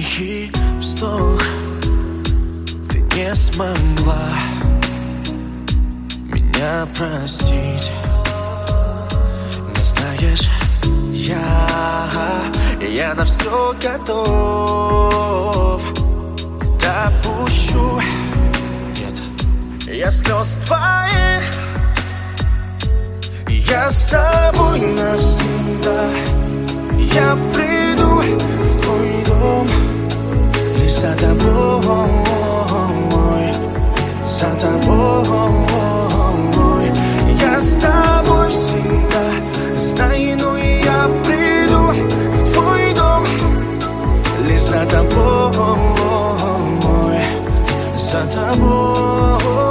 тихий вздох. Ты не смогла меня простить. Но знаешь, я на все готов. Допущу, нет, я слез твоих. Я с тобой навсегда. Я приду в твой дом лишь за тобой, за тобой. Я с тобой всегда, знай, но я приду в твой дом лишь за тобой, за тобой.